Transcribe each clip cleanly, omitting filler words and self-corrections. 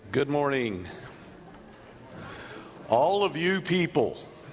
Good morning. All of you people,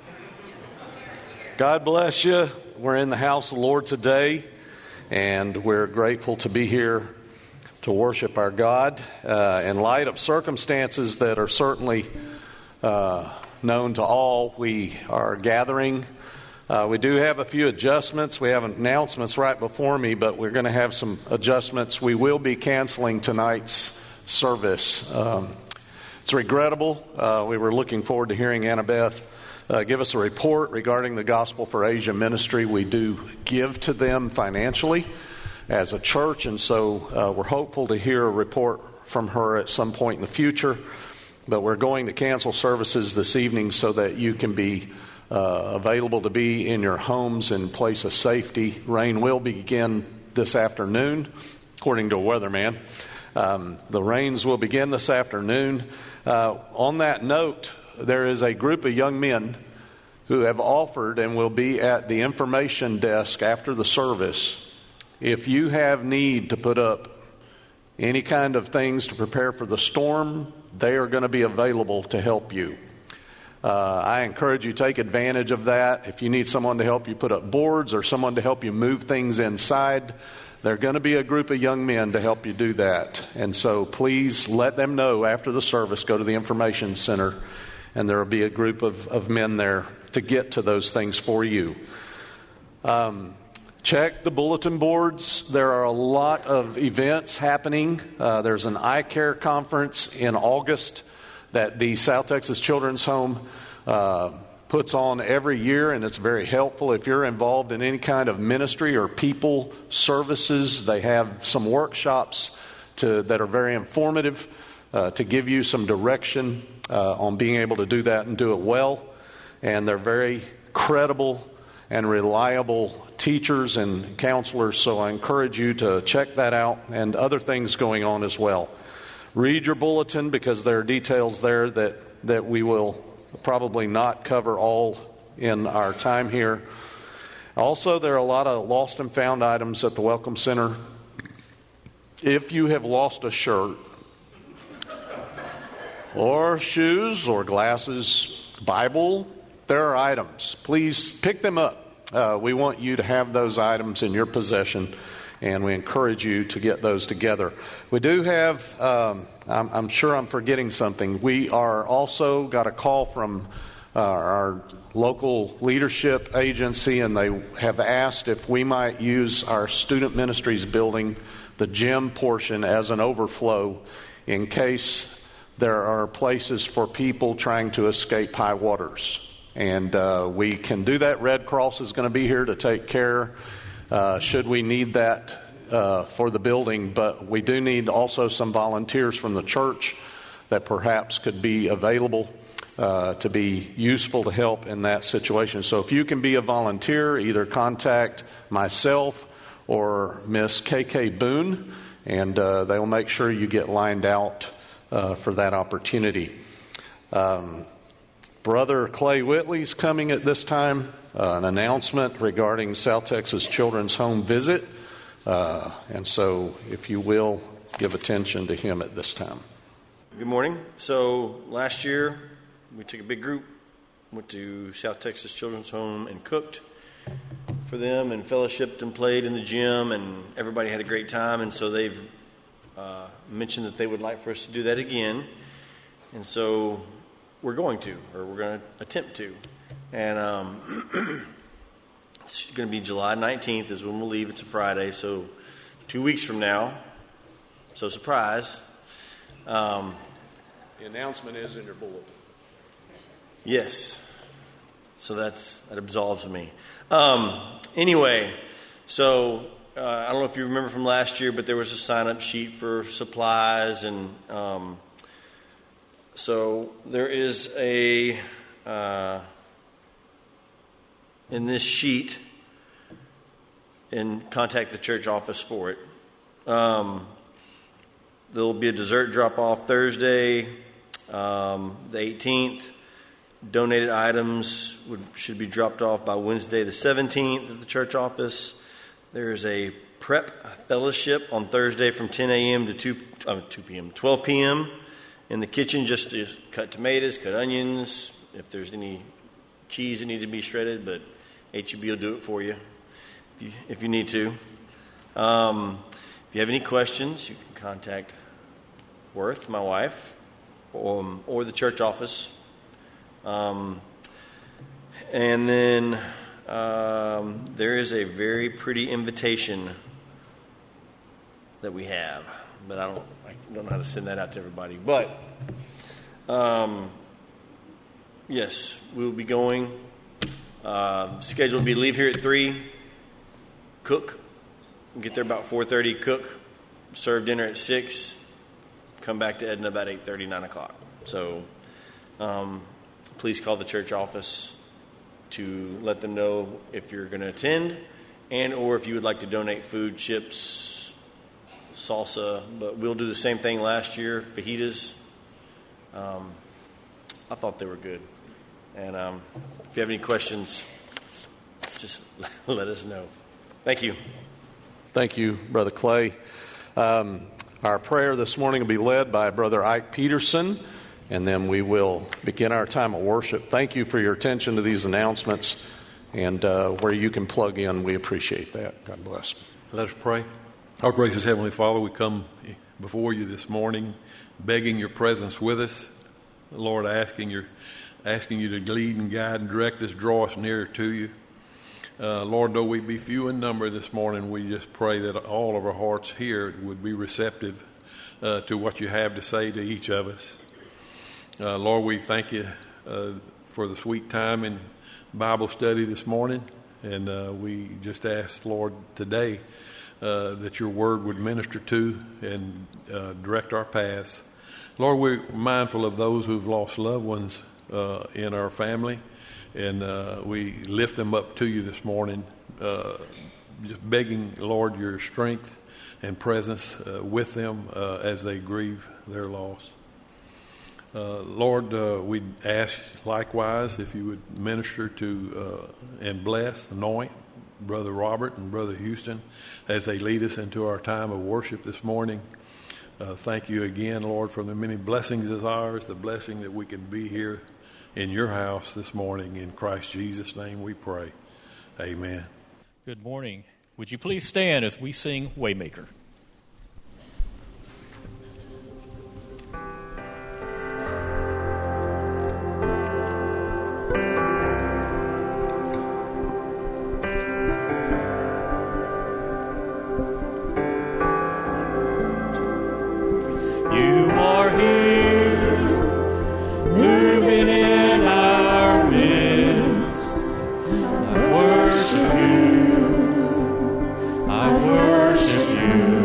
God bless you. We're in the house of the Lord today, and we're grateful to be here to worship our God. In light of circumstances that are certainly known to all, we are gathering. We do have a few adjustments. We have announcements right before me, but we're going to have some adjustments. We will be canceling tonight's service. It's regrettable. We were looking forward to hearing Annabeth give us a report regarding the Gospel for Asia ministry. We do give to them financially as a church, and so we're hopeful to hear a report from her at some point in the future. But we're going to cancel services this evening so that you can be available to be in your homes in place of safety. Rain will begin this afternoon, according to a weatherman. The rains will begin this afternoon. On that note, there is a group of young men who have offered and will be at the information desk after the service. If you have need to put up any kind of things to prepare for the storm, they are going to be available to help you. I encourage you to take advantage of that. If you need someone to help you put up boards or someone to help you move things inside, they're going to be a group of young men to help you do that. And so please let them know after the service. Go to the information center, and there will be a group of men there to get to those things for you. Check the bulletin boards. There are a lot of events happening. There's an eye care conference in August that the South Texas Children's Home puts on every year, and it's very helpful. If you're involved in any kind of ministry or people services, they have some workshops that are very informative to give you some direction on being able to do that and do it well. And they're very credible and reliable teachers and counselors, so I encourage you to check that out and other things going on as well. Read your bulletin because there are details there that we will probably not cover all in our time here. Also, there are a lot of lost and found items at the Welcome Center. If you have lost a shirt or shoes or glasses, Bible, there are items. Please pick them up. We want you to have those items in your possession, and we encourage you to get those together. We do have, I'm sure I'm forgetting something. We are also got a call from our local leadership agency, and they have asked if we might use our student ministries building, the gym portion, as an overflow in case there are places for people trying to escape high waters. And we can do that. Red Cross is going to be here to take care should we need that for the building, but we do need also some volunteers from the church that perhaps could be available to be useful to help in that situation. So if you can be a volunteer, either contact myself or Miss KK Boone, and they will make sure you get lined out for that opportunity. Brother Clay Whitley's coming at this time. An announcement regarding South Texas Children's Home visit. And so, if you will, give attention to him at this time. Good morning. So, last year, we took a big group, went to South Texas Children's Home and cooked for them and fellowshipped and played in the gym, and everybody had a great time. And so, they've mentioned that they would like for us to do that again. And so, we're going to attempt to. And it's going to be July 19th is when we'll leave. It's a Friday, so 2 weeks from now. So surprise. The announcement is in your bulletin. Yes. So that absolves me. Anyway, so I don't know if you remember from last year, but there was a sign-up sheet for supplies. And so there is a... in this sheet, and contact the church office for it. There will be a dessert drop-off Thursday, the 18th. Donated items should be dropped off by Wednesday the 17th at the church office. There's a prep fellowship on Thursday from 10 a.m. to 12 p.m. in the kitchen just to cut tomatoes, cut onions, if there's any cheese that needs to be shredded, but HEB will do it for you if you need to. If you have any questions, you can contact Worth, my wife, or the church office. And then there is a very pretty invitation that we have, but I don't know how to send that out to everybody. But yes, we'll be going. Schedule will be leave here at 3, cook, get there about 4:30, cook, serve dinner at 6, come back to Edna about 8:30, 9 o'clock. So please call the church office to let them know if you're going to attend and or if you would like to donate food, chips, salsa. But we'll do the same thing last year, fajitas. I thought they were good. And if you have any questions, just let us know. Thank you. Thank you, Brother Clay. Our prayer this morning will be led by Brother Ike Peterson, and then we will begin our time of worship. Thank you for your attention to these announcements, and where you can plug in, we appreciate that. God bless. Let us pray. Our gracious Heavenly Father, we come before you this morning, begging your presence with us. Lord, asking you to lead and guide and direct us, draw us nearer to you. Lord, though we be few in number this morning, we just pray that all of our hearts here would be receptive to what you have to say to each of us. Lord, we thank you for the sweet time in Bible study this morning, and we just ask, Lord, today that your word would minister to and direct our paths. Lord, we're mindful of those who've lost loved ones in our family, and we lift them up to you this morning, just begging, Lord, your strength and presence with them as they grieve their loss. Lord, we ask likewise if you would minister to and bless, anoint Brother Robert and Brother Houston as they lead us into our time of worship this morning. Thank you again, Lord, for the many blessings as ours, the blessing that we can be here in your house this morning. In Christ Jesus' name we pray. Amen. Good morning. Would you please stand as we sing Waymaker? You are here, moving in our midst. I worship you. I worship you.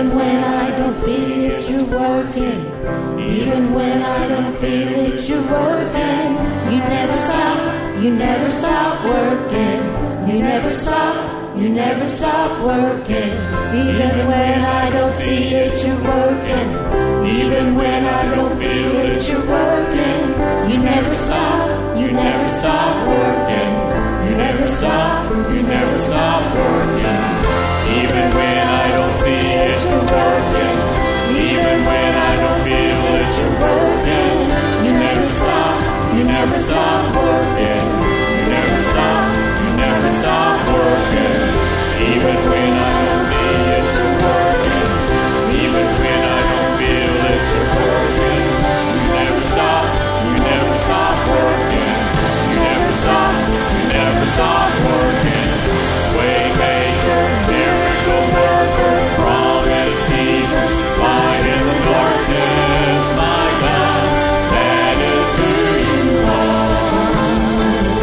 Even when I don't see it, you're working. Even when I don't feel it, you're working. You never stop, you never stop working. You never stop, you never stop working. Even when I don't see it, you're working. Even when I don't feel it, you're working. You never stop, you never stop working. You never stop, you never stop working. Even when I don't see it, you're working. Even when I don't feel it, you're working. You never stop, you never stop working. You never stop, you never stop working. Even when I don't see it, you're working. Even when I don't feel it, you're working. You never stop, you never stop working. You never stop, you never stop working. Waymaker, miracle worker, promise keeper, light in the darkness, my God, that is who you are.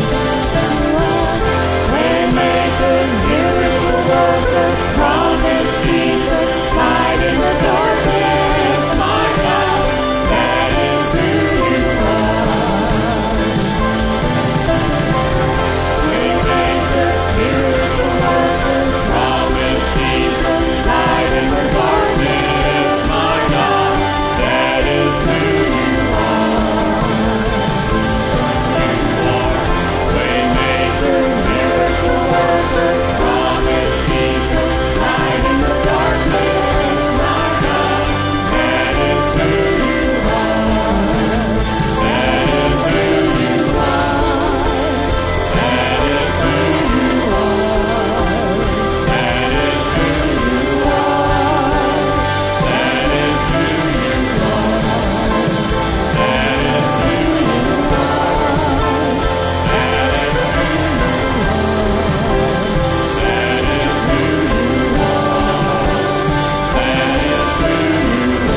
Waymaker, miracle worker, promise keeper, light in the darkness, my God, that is who you are. Waymaker, miracle worker, promise keeper, light in the darkness, my God, that is who you are. You are Waymaker, miracle worker, promise keeper, light in the darkness, my God, that is who you are. That is who you are. That is who you are. That is who you are. That is who you are. That is who you are. That is who you are. That is who you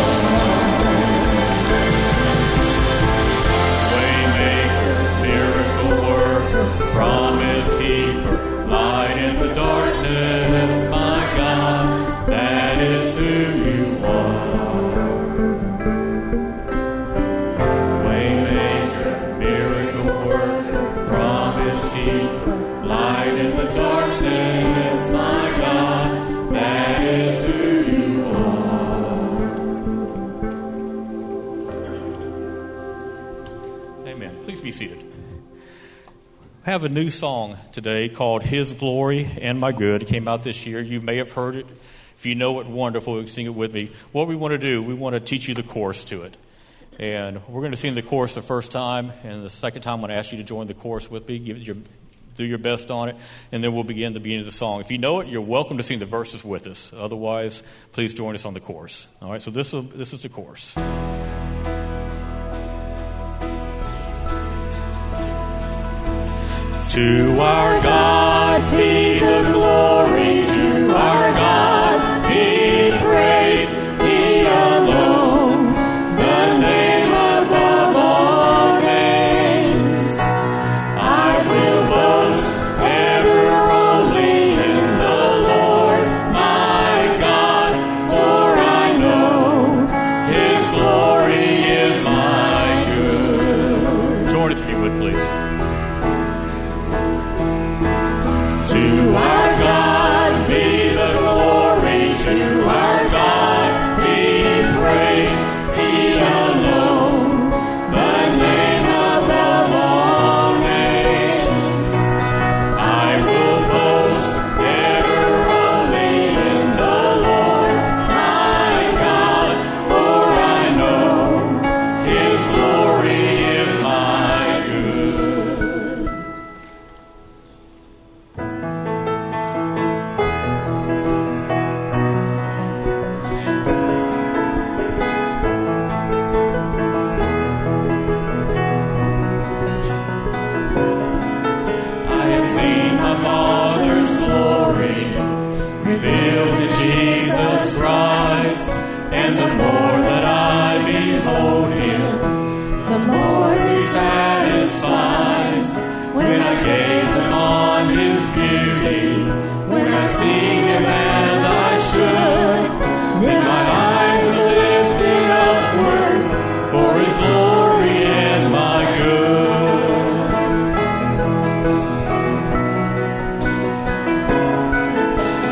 are. Waymaker, miracle worker, promise keeper, light in the darkness, my God, that is who you are. Waymaker, miracle worker, promise keeper, light in the darkness, my God, that is who you are. Amen. Please be seated. I have a new song today called His Glory and My Good. It came out this year. You may have heard it. If you know it, wonderful. Sing it with me. What we want to do, we want to teach you the chorus to it. And we're going to sing the chorus the first time, and the second time I'm going to ask you to join the chorus with me. Do your best on it, and then we'll begin the beginning of the song. If you know it, you're welcome to sing the verses with us. Otherwise, please join us on the chorus. All right, so this is the chorus. To our God be the glory, to our God be praise, He alone, the name above all names. I will boast ever only in the Lord my God, for I know His glory is my good. Join us if you would, please. To our God be the glory, to our God be praise, He alone, the name above all names. I will boast ever only in the Lord my God, for I know His glory is my good. Revealed in Jesus Christ, and the more that I behold Him, the more He satisfies. When I gaze upon His beauty, when I see Him as I should,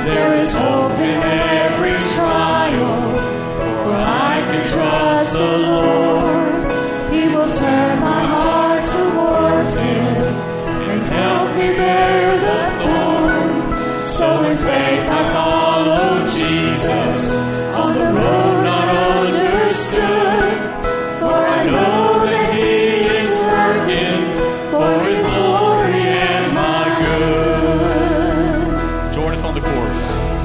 There is hope in every trial, for I can trust the Lord. He will turn my heart towards Him and help me bear the thorns. So in faith I follow Jesus on the road not understood, for I know that He is working for His glory and my good. Join us on the chorus.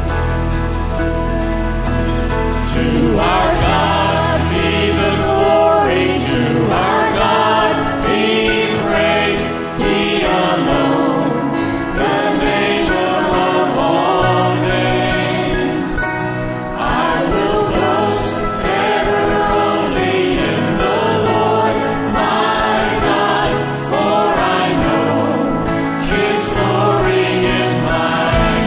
To our God be the glory, to our God be praise, He alone, the name above all names. I will boast ever only in the Lord my God, for I know His glory is mine.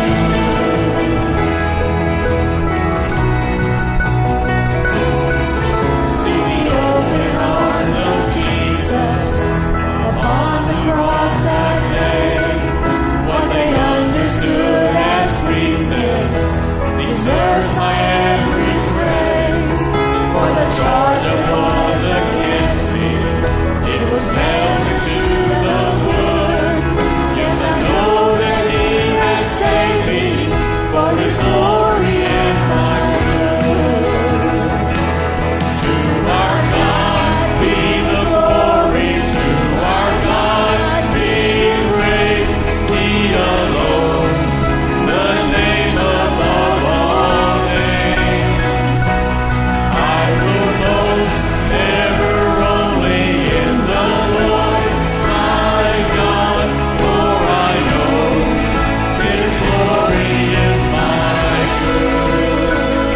See the open arms of Jesus upon the cross that day. What they understood as weakness deserves my every praise. For the charge that was against me, it was nailed into the wood. Yes, I know that He has saved me, for His glory and my good. To our God be the glory, to our God be praise, He alone, the name above all names. I will boast ever only in the Lord my God, for I know His glory is my good.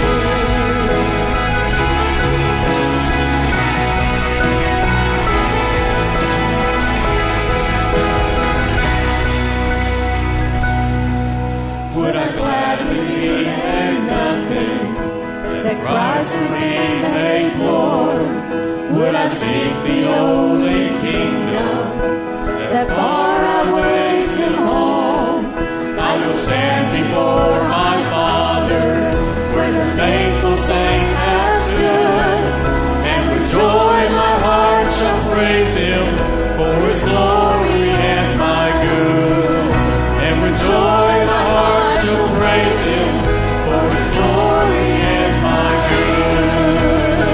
Would I gladly be made nothing, that Christ would be made Lord? Would I seek the only kingdom, that far outweighs them all? I will stand before my Father, where the faithful saints have stood, and with joy my heart shall praise Him for His glory and my good. And with joy my heart shall praise Him for His glory and my good.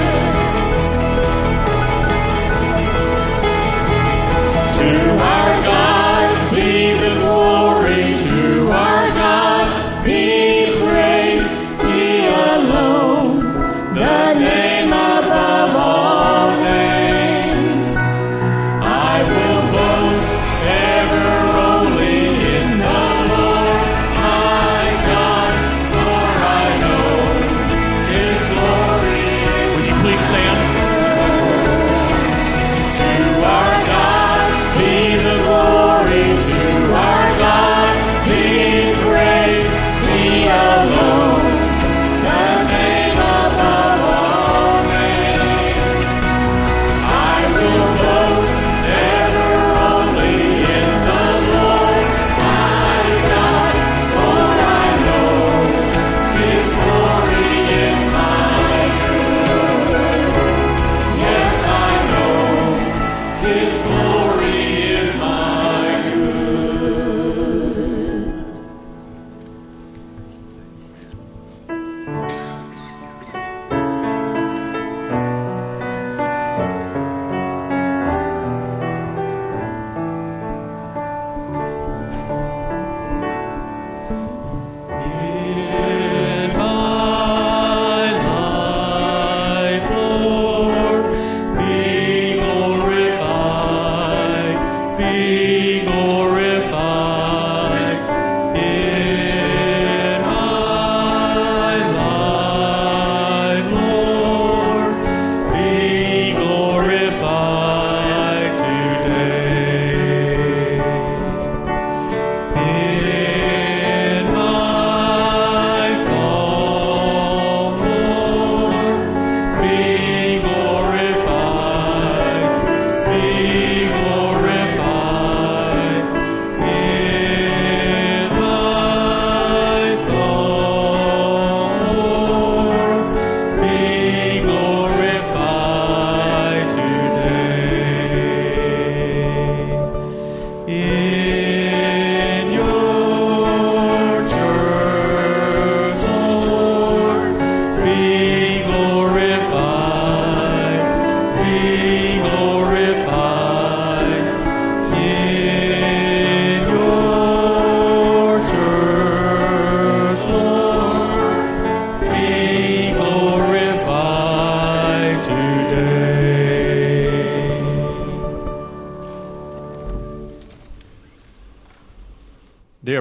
To our God be the glory, to our God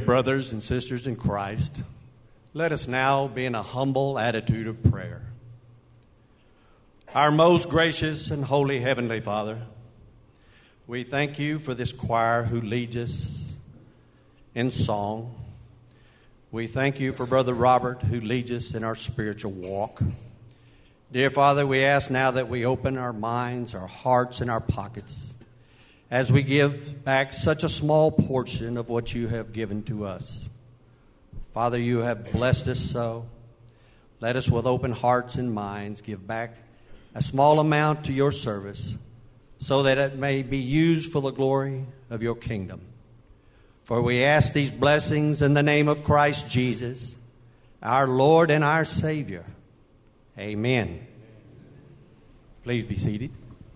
brothers and sisters in Christ, let us now be in a humble attitude of prayer. Our most gracious and holy Heavenly Father, we thank you for this choir who leads us in song. We thank you for Brother Robert who leads us in our spiritual walk. Dear Father, we ask now that we open our minds, our hearts, and our pockets as we give back such a small portion of what you have given to us. Father, you have blessed us so. Let us with open hearts and minds give back a small amount to your service so that it may be used for the glory of your kingdom. For we ask these blessings in the name of Christ Jesus, our Lord and our Savior. Amen. Please be seated.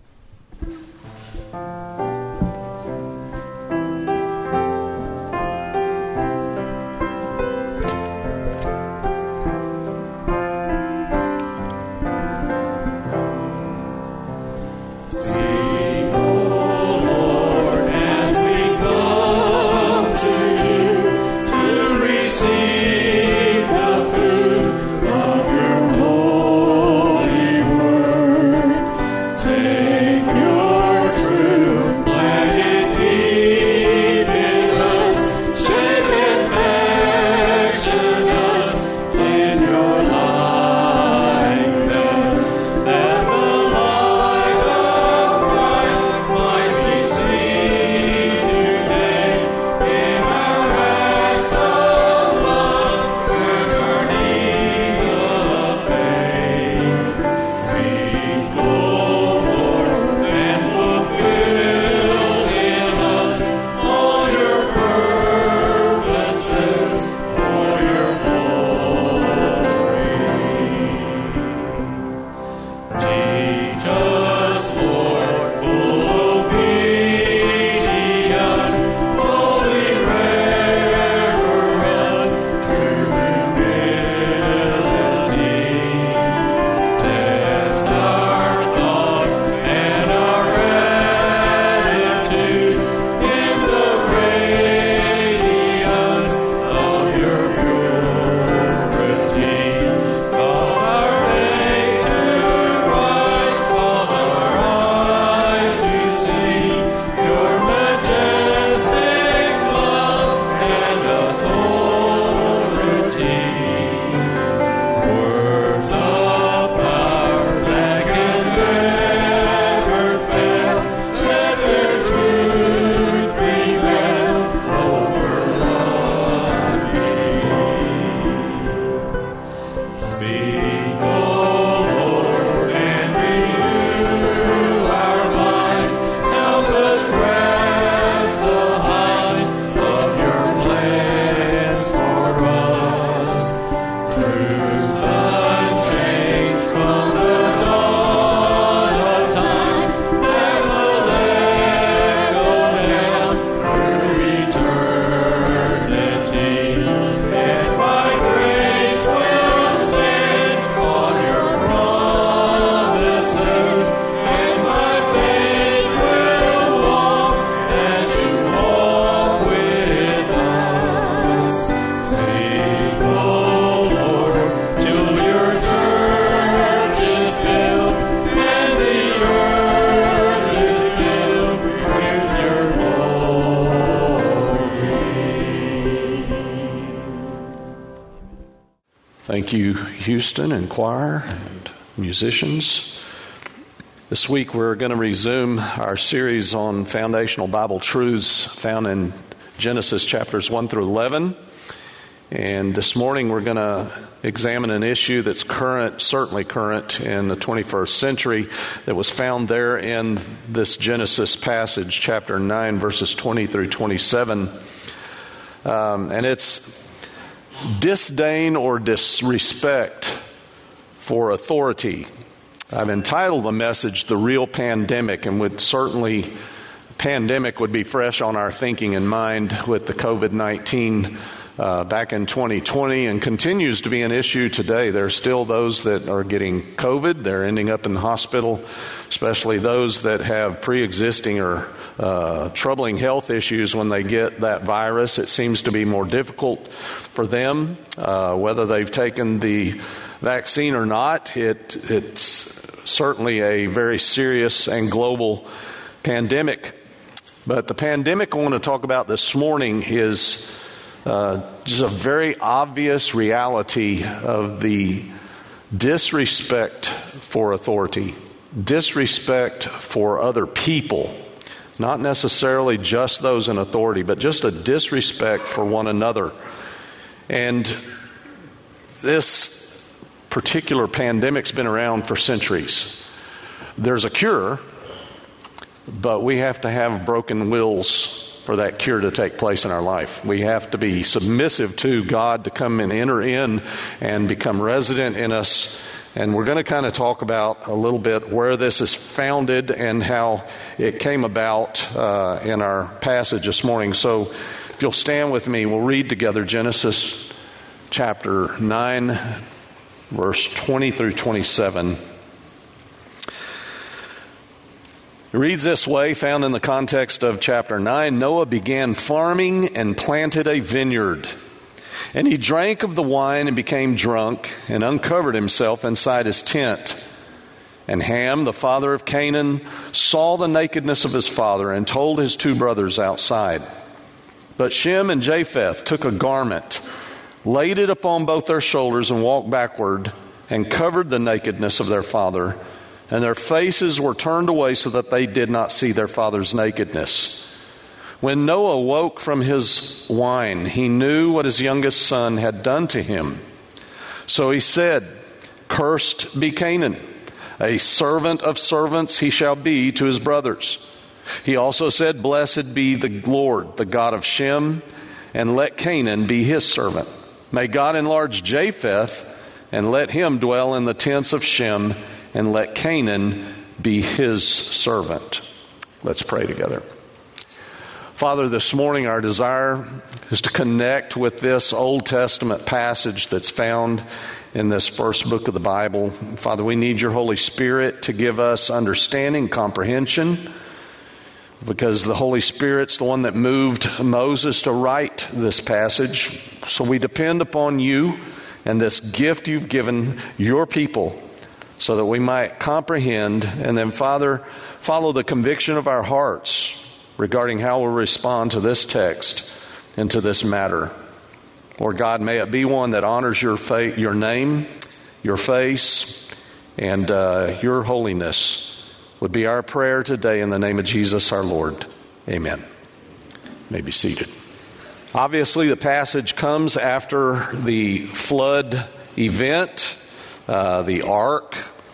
Thank you, Houston and choir and musicians. This week we're going to resume our series on foundational Bible truths found in Genesis chapters 1 through 11. And this morning we're going to examine an issue that's current, certainly current in the 21st century, that was found there in this Genesis passage, chapter 9, verses 20 through 27. And it's disdain or disrespect for authority. I've entitled the message, The Real Pandemic, and pandemic would be fresh on our thinking and mind with the COVID-19 back in 2020 and continues to be an issue today. There are still those that are getting COVID. They're ending up in the hospital, especially those that have pre-existing or troubling health issues when they get that virus. It seems to be more difficult for them, whether they've taken the vaccine or not. It's certainly a very serious and global pandemic. But the pandemic I want to talk about this morning is just a very obvious reality of the disrespect for authority, disrespect for other people, not necessarily just those in authority, but just a disrespect for one another. And this particular pandemic's been around for centuries. There's a cure, but we have to have broken wills for that cure to take place in our life. We have to be submissive to God to come and enter in and become resident in us. And we're going to kind of talk about a little bit where this is founded and how it came about in our passage this morning. So if you'll stand with me, we'll read together Genesis chapter 9, verse 20 through 27. It reads this way, found in the context of chapter 9. Noah began farming and planted a vineyard. And he drank of the wine and became drunk and uncovered himself inside his tent. And Ham, the father of Canaan, saw the nakedness of his father and told his two brothers outside. But Shem and Japheth took a garment, laid it upon both their shoulders and walked backward and covered the nakedness of their father. And their faces were turned away so that they did not see their father's nakedness. When Noah woke from his wine, he knew what his youngest son had done to him. So he said, "Cursed be Canaan. A servant of servants he shall be to his brothers." He also said, "Blessed be the Lord, the God of Shem, and let Canaan be his servant. May God enlarge Japheth, and let him dwell in the tents of Shem, and let Canaan be his servant." Let's pray together. Father, this morning our desire is to connect with this Old Testament passage that's found in this first book of the Bible. Father, we need your Holy Spirit to give us understanding, comprehension, because the Holy Spirit's the one that moved Moses to write this passage. So we depend upon you and this gift you've given your people, so that we might comprehend and then, Father, follow the conviction of our hearts regarding how we'll respond to this text and to this matter. Lord God, may it be one that honors your your name, your face, and your holiness would be our prayer today in the name of Jesus our Lord. Amen. You may be seated. Obviously, the passage comes after the flood event, the ark,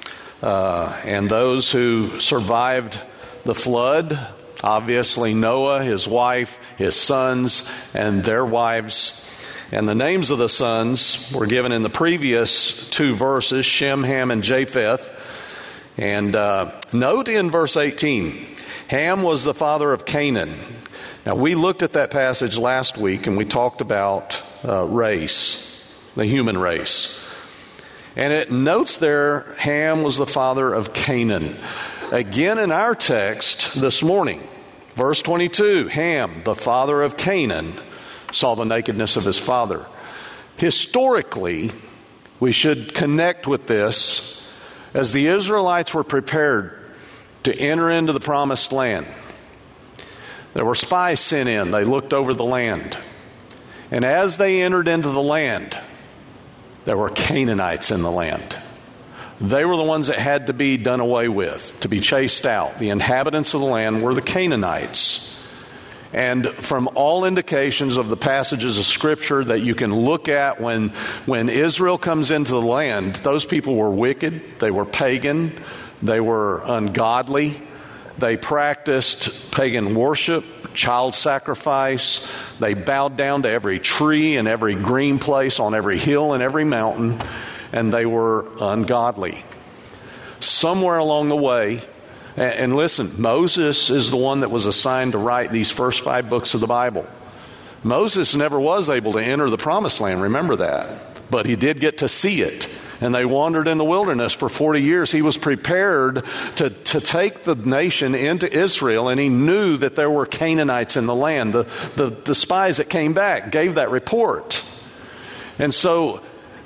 and those who survived the flood. Obviously, Noah, his wife, his sons, and their wives. And the names of the sons were given in the previous two verses, Shem, Ham, and Japheth. And note in verse 18, Ham was the father of Canaan. Now, we looked at that passage last week, and we talked about race, the human race. And it notes there, Ham was the father of Canaan. Again in our text this morning, verse 22, Ham, the father of Canaan, saw the nakedness of his father. Historically, we should connect with this as the Israelites were prepared to enter into the promised land. There were spies sent in. They looked over the land. And as they entered into the land, there were Canaanites in the land. They were the ones that had to be done away with, to be chased out. The inhabitants of the land were the Canaanites. And from all indications of the passages of Scripture that you can look at when Israel comes into the land, those people were wicked, they were pagan, they were ungodly, they practiced pagan worship, child sacrifice, they bowed down to every tree and every green place on every hill and every mountain, and they were ungodly. Somewhere along the way, and listen, Moses is the one that was assigned to write these first 5 books of the Bible. Moses never was able to enter the promised land, remember that. But he did get to see it. And they wandered in the wilderness for 40 years. He was prepared to take the nation into Israel, and he knew that there were Canaanites in the land. The spies that came back gave that report. And so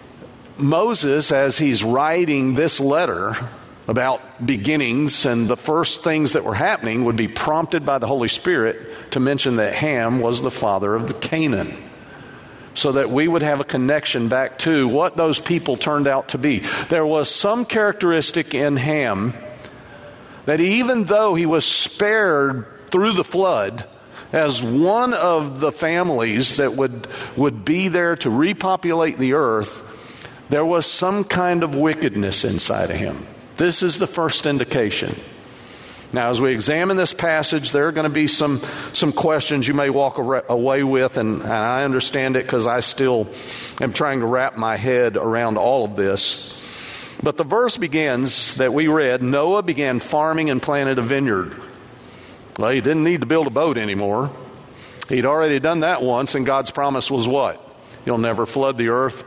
Moses, as he's writing this letter about beginnings and the first things that were happening, would be prompted by the Holy Spirit to mention that Ham was the father of the Canaan, so that we would have a connection back to what those people turned out to be. There was some characteristic in Ham that even though he was spared through the flood as one of the families that would be there to repopulate the earth, there was some kind of wickedness inside of him. This is the first indication. Now, as we examine this passage, there are going to be some questions you may walk away with, and I understand it because I still am trying to wrap my head around all of this. But the verse begins that we read, Noah began farming and planted a vineyard. Well, he didn't need to build a boat anymore. He'd already done that once, and God's promise was what? You'll never flood the earth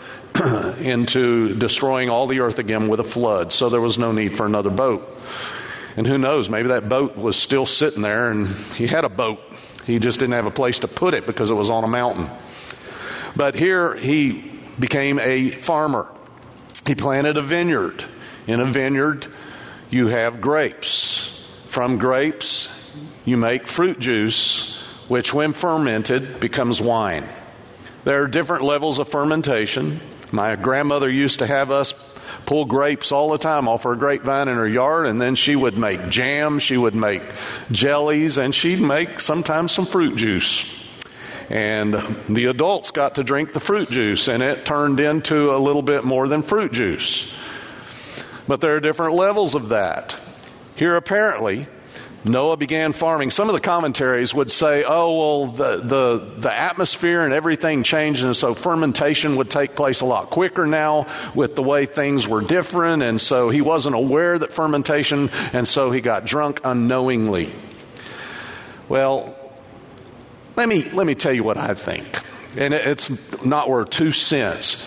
into destroying all the earth again with a flood. So there was no need for another boat. And who knows, maybe that boat was still sitting there and he had a boat. He just didn't have a place to put it because it was on a mountain. But here he became a farmer. He planted a vineyard. In a vineyard, you have grapes. From grapes, you make fruit juice, which when fermented becomes wine. There are different levels of fermentation. My grandmother used to have us pull grapes all the time off her grapevine in her yard, and then she would make jam, she would make jellies, and she'd make sometimes some fruit juice. And the adults got to drink the fruit juice, and it turned into a little bit more than fruit juice. But there are different levels of that. Here apparently, Noah began farming. Some of the commentaries would say, oh, well, the atmosphere and everything changed, and so fermentation would take place a lot quicker now with the way things were different, and so he wasn't aware that fermentation, and so he got drunk unknowingly. Well, let me tell you what I think, and it's not worth 2 cents.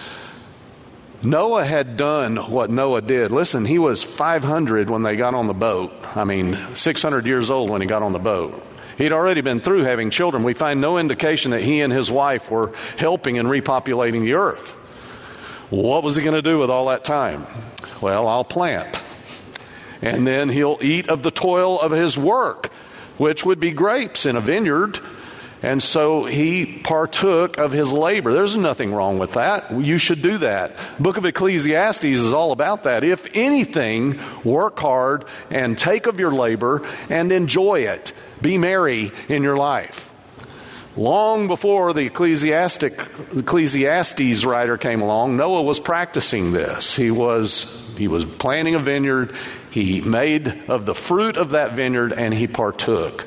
Noah had done what Noah did. Listen, he was 500 when they got on the boat. 600 years old when he got on the boat. He'd already been through having children. We find no indication that he and his wife were helping in repopulating the earth. What was he going to do with all that time? Well, I'll plant. And then he'll eat of the toil of his work, which would be grapes in a vineyard. And so he partook of his labor. There's nothing wrong with that. You should do that. Book of Ecclesiastes is all about that. If anything, work hard and take of your labor and enjoy it. Be merry in your life. Long before the Ecclesiastes writer came along, Noah was practicing this. He was planting a vineyard. He made of the fruit of that vineyard and he partook.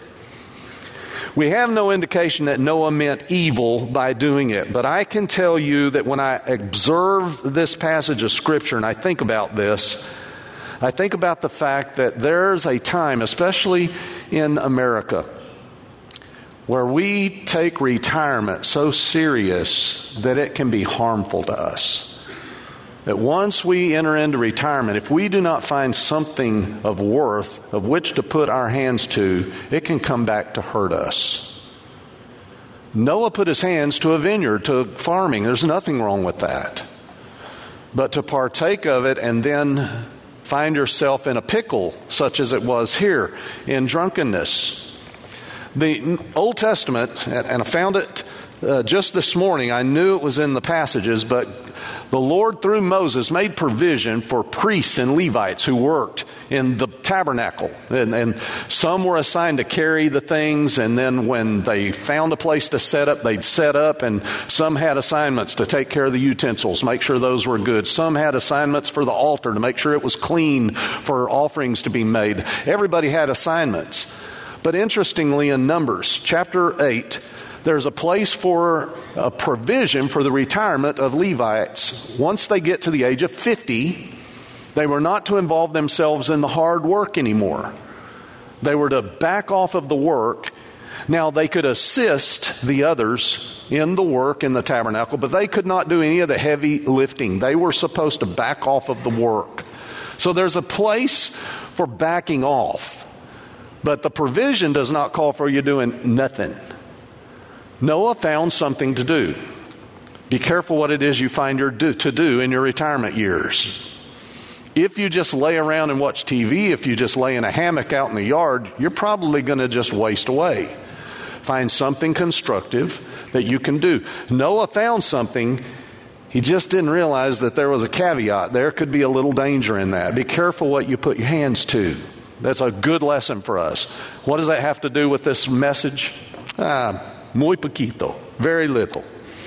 We have no indication that Noah meant evil by doing it, but I can tell you that when I observe this passage of Scripture and I think about this, I think about the fact that there's a time, especially in America, where we take retirement so serious that it can be harmful to us. That once we enter into retirement, if we do not find something of worth of which to put our hands to, it can come back to hurt us. Noah put his hands to a vineyard, to farming. There's nothing wrong with that. But to partake of it and then find yourself in a pickle, such as it was here, in drunkenness. The Old Testament, and I found it just this morning, I knew it was in the passages, but the Lord, through Moses, made provision for priests and Levites who worked in the tabernacle. And some were assigned to carry the things, and then when they found a place to set up, they'd set up, and some had assignments to take care of the utensils, make sure those were good. Some had assignments for the altar to make sure it was clean for offerings to be made. Everybody had assignments. But interestingly, in Numbers chapter 8, there's a place for a provision for the retirement of Levites. Once they get to the age of 50, they were not to involve themselves in the hard work anymore. They were to back off of the work Now, they could assist the others in the work in the tabernacle, but they could not do any of the heavy lifting. They were supposed to back off of the work. So there's a place for backing off, but the provision does not call for you doing nothing. Noah found something to do. Be careful what it is you find to do in your retirement years. If you just lay around and watch TV, if you just lay in a hammock out in the yard, you're probably going to just waste away. Find something constructive that you can do. Noah found something. He just didn't realize that there was a caveat. There could be a little danger in that. Be careful what you put your hands to. That's a good lesson for us. What does that have to do with this message? Muy poquito. Very little.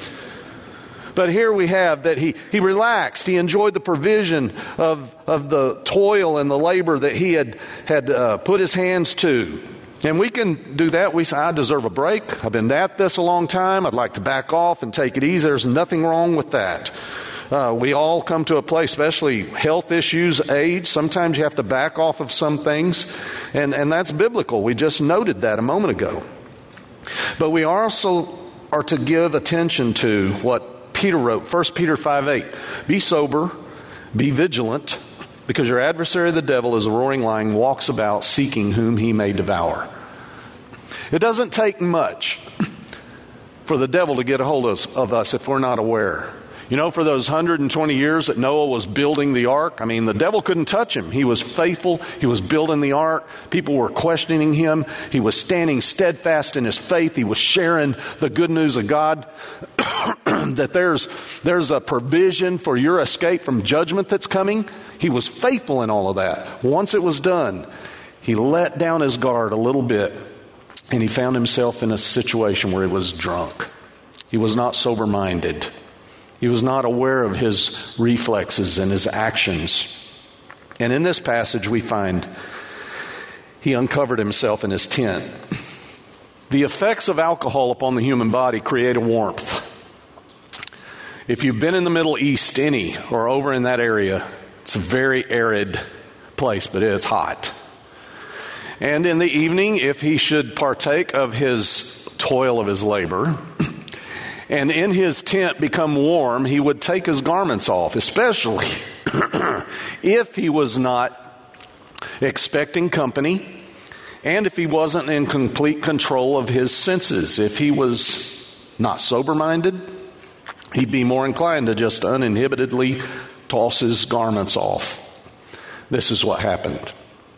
But here we have that he relaxed. He enjoyed the provision of the toil and the labor that he had put his hands to. And we can do that. We say, I deserve a break. I've been at this a long time. I'd like to back off and take it easy. There's nothing wrong with that. We all come to a place, especially health issues, age. Sometimes you have to back off of some things. And that's biblical. We just noted that a moment ago. But we also are to give attention to what Peter wrote, 1 Peter 5:8. Be sober, be vigilant, because your adversary the devil is a roaring lion, walks about seeking whom he may devour. It doesn't take much for the devil to get a hold of us if we're not aware. You know, for those 120 years that Noah was building the ark, I mean, the devil couldn't touch him. He was faithful. He was building the ark. People were questioning him. He was standing steadfast in his faith. He was sharing the good news of God, that there's a provision for your escape from judgment that's coming. He was faithful in all of that. Once it was done, he let down his guard a little bit, and he found himself in a situation where he was drunk. He was not sober-minded. He was not aware of his reflexes and his actions. And in this passage we find he uncovered himself in his tent. The effects of alcohol upon the human body create a warmth. If you've been in the Middle East or over in that area, it's a very arid place, but it's hot. And in the evening, if he should partake of his toil of his labor, and in his tent become warm, he would take his garments off, especially if he was not expecting company and if he wasn't in complete control of his senses. If he was not sober-minded, he'd be more inclined to just uninhibitedly toss his garments off. This is what happened.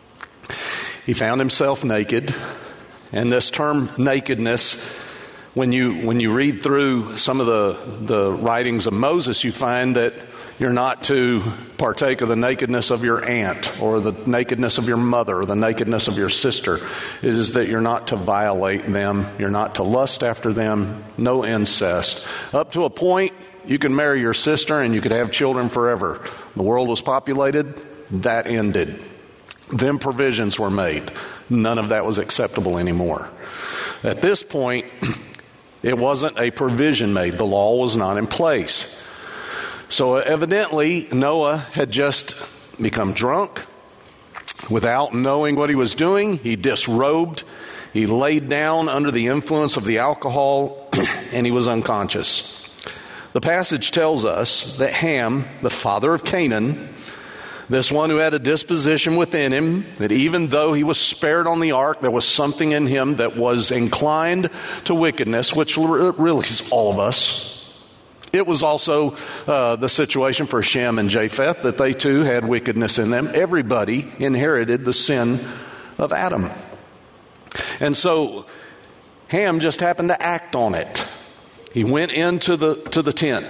He found himself naked, and this term nakedness, when you read through some of the writings of Moses, you find that you're not to partake of the nakedness of your aunt or the nakedness of your mother or the nakedness of your sister. It is that you're not to violate them. You're not to lust after them. No incest. Up to a point, you can marry your sister and you could have children forever. The world was populated. That ended. Then provisions were made. None of that was acceptable anymore. At this point, it wasn't a provision made. The law was not in place. So evidently, Noah had just become drunk without knowing what he was doing. He disrobed. He laid down under the influence of the alcohol, and he was unconscious. The passage tells us that Ham, the father of Canaan, this one who had a disposition within him, that even though he was spared on the ark, there was something in him that was inclined to wickedness, which really is all of us. It was also the situation for Shem and Japheth, that they too had wickedness in them. Everybody inherited the sin of Adam. And so Ham just happened to act on it. He went into the tent.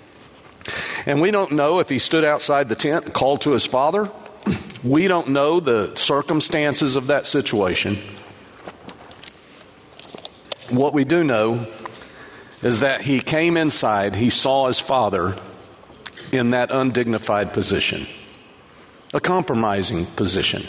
And we don't know if he stood outside the tent and called to his father. We don't know the circumstances of that situation. What we do know is that he came inside, he saw his father in that undignified position, a compromising position.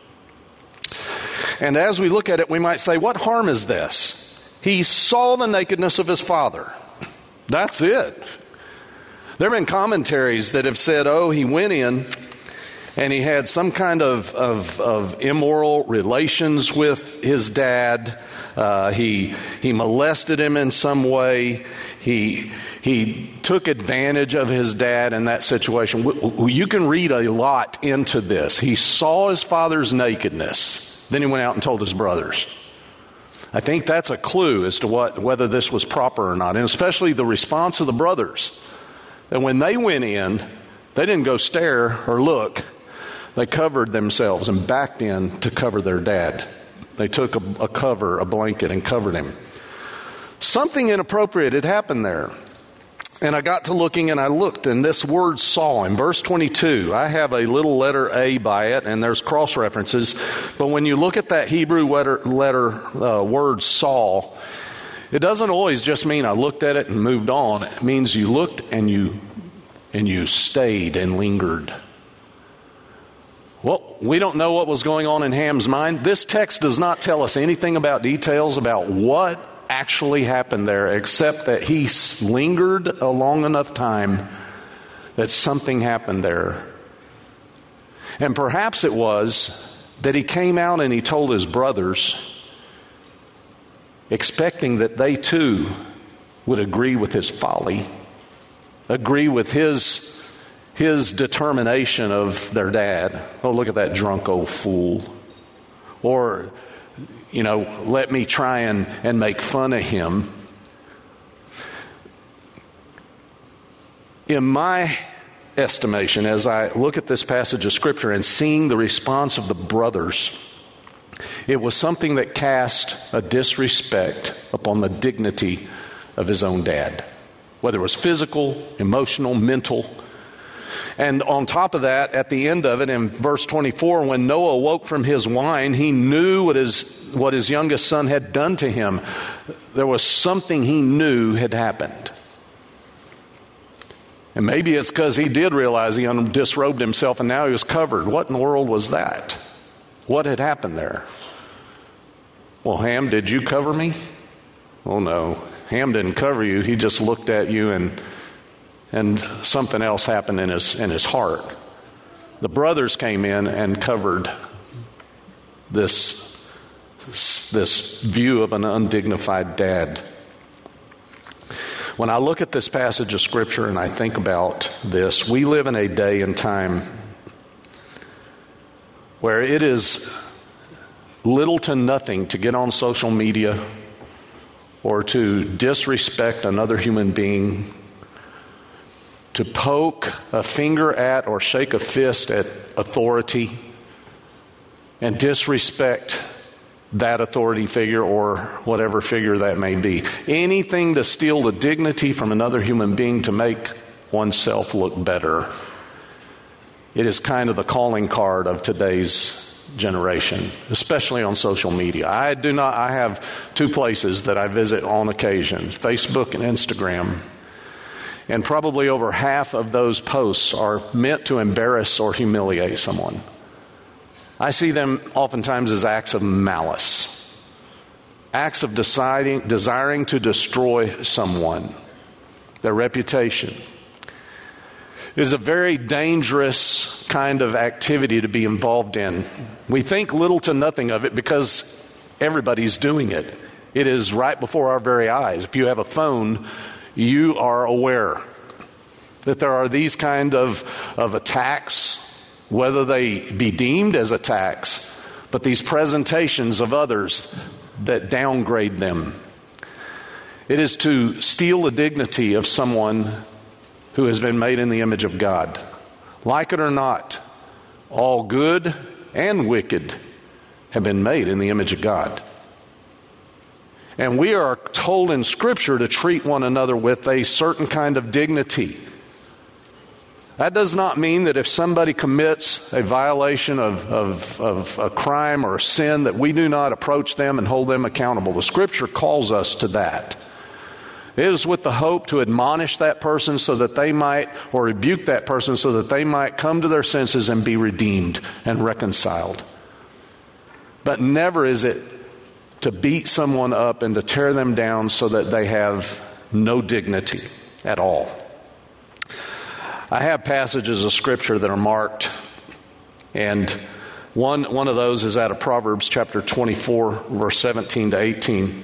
And as we look at it, we might say, what harm is this? He saw the nakedness of his father. That's it. There have been commentaries that have said, he went in and he had some kind of immoral relations with his dad. He molested him in some way. He took advantage of his dad in that situation. You can read a lot into this. He saw his father's nakedness. Then he went out and told his brothers. I think that's a clue as to whether this was proper or not, and especially the response of the brothers. And when they went in, they didn't go stare or look. They covered themselves and backed in to cover their dad. They took a blanket, and covered him. Something inappropriate had happened there. And I got to looking, and I looked, and this word saw in verse 22, I have a little letter A by it, and there's cross references. But when you look at that Hebrew word saw, it doesn't always just mean I looked at it and moved on. It means you looked and you stayed and lingered. Well, we don't know what was going on in Ham's mind. This text does not tell us anything about details about what actually happened there, except that he lingered a long enough time that something happened there. And perhaps it was that he came out and he told his brothers, expecting that they too would agree with his folly, agree with his determination of their dad. Oh, look at that drunk old fool. Or, let me try and make fun of him. In my estimation, as I look at this passage of Scripture and seeing the response of the brothers, it was something that cast a disrespect upon the dignity of his own dad, whether it was physical, emotional, mental. And on top of that, at the end of it, in verse 24, when Noah awoke from his wine, he knew what his youngest son had done to him. There was something he knew had happened. And maybe it's because he did realize he disrobed himself and now he was covered. What in the world was that? What had happened there? Well, Ham, did you cover me? Oh, no. Ham didn't cover you. He just looked at you and something else happened in his heart. The brothers came in and covered this view of an undignified dad. When I look at this passage of Scripture and I think about this, we live in a day and time where it is little to nothing to get on social media or to disrespect another human being, to poke a finger at or shake a fist at authority and disrespect that authority figure or whatever figure that may be. Anything to steal the dignity from another human being to make oneself look better. It is kind of the calling card of today's generation, especially on social media. I have two places that I visit on occasion, Facebook and Instagram. And probably over half of those posts are meant to embarrass or humiliate someone. I see them oftentimes as acts of malice, acts of desiring to destroy someone, their reputation. It is a very dangerous kind of activity to be involved in. We think little to nothing of it because everybody's doing it. It is right before our very eyes. If you have a phone, you are aware that there are these kind of attacks, whether they be deemed as attacks, but these presentations of others that downgrade them. It is to steal the dignity of someone who has been made in the image of God. Like it or not, all good and wicked have been made in the image of God. And we are told in Scripture to treat one another with a certain kind of dignity. That does not mean that if somebody commits a violation of a crime or a sin that we do not approach them and hold them accountable. The Scripture calls us to that. It is with the hope to admonish that person so that they might, or rebuke that person so that they might come to their senses and be redeemed and reconciled. But never is it to beat someone up and to tear them down so that they have no dignity at all. I have passages of Scripture that are marked And one of those is out of Proverbs chapter 24, verse 17 to 18.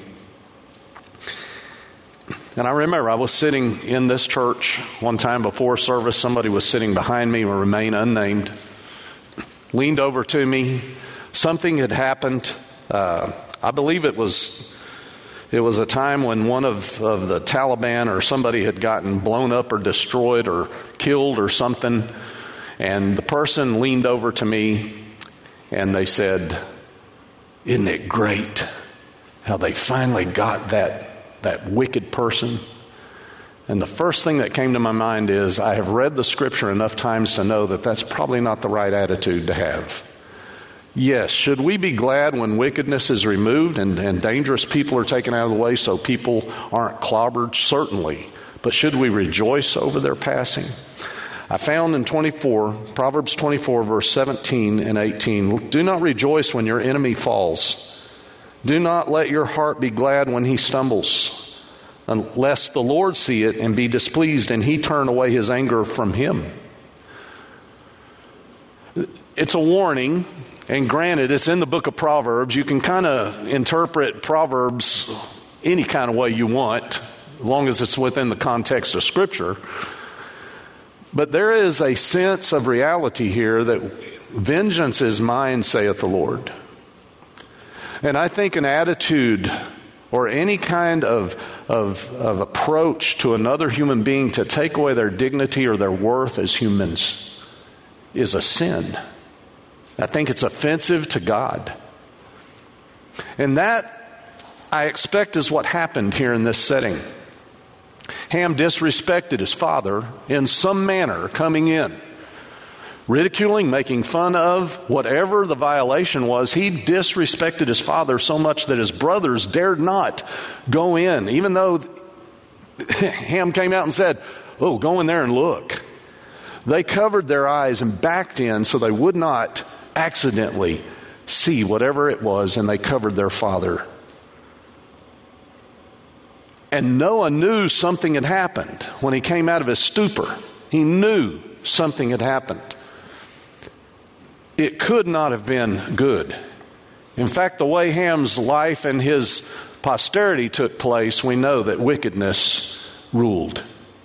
And I remember I was sitting in this church one time before service. Somebody was sitting behind me, will remain unnamed, leaned over to me. Something had happened. I believe it was a time when one of the Taliban or somebody had gotten blown up or destroyed or killed or something. And the person leaned over to me and they said, "Isn't it great how they finally got that wicked person?" And the first thing that came to my mind is, I have read the scripture enough times to know that that's probably not the right attitude to have. Yes, should we be glad when wickedness is removed and dangerous people are taken out of the way so people aren't clobbered? Certainly. But should we rejoice over their passing? I found in Proverbs 24, verse 17 and 18, "Do not rejoice when your enemy falls. Do not let your heart be glad when he stumbles, unless the Lord see it and be displeased and he turn away his anger from him." It's a warning, and granted, it's in the book of Proverbs. You can kind of interpret Proverbs any kind of way you want, as long as it's within the context of Scripture. But there is a sense of reality here that vengeance is mine, saith the Lord. And I think an attitude or any kind of approach to another human being to take away their dignity or their worth as humans is a sin. I think it's offensive to God. And that, I expect, is what happened here in this setting. Ham disrespected his father in some manner coming in. Ridiculing, making fun of, whatever the violation was, he disrespected his father so much that his brothers dared not go in, even though Ham came out and said, "Oh, go in there and look." They covered their eyes and backed in so they would not accidentally see whatever it was, and they covered their father. And Noah knew something had happened when he came out of his stupor. He knew something had happened. It could not have been good. In fact, the way Ham's life and his posterity took place, we know that wickedness ruled.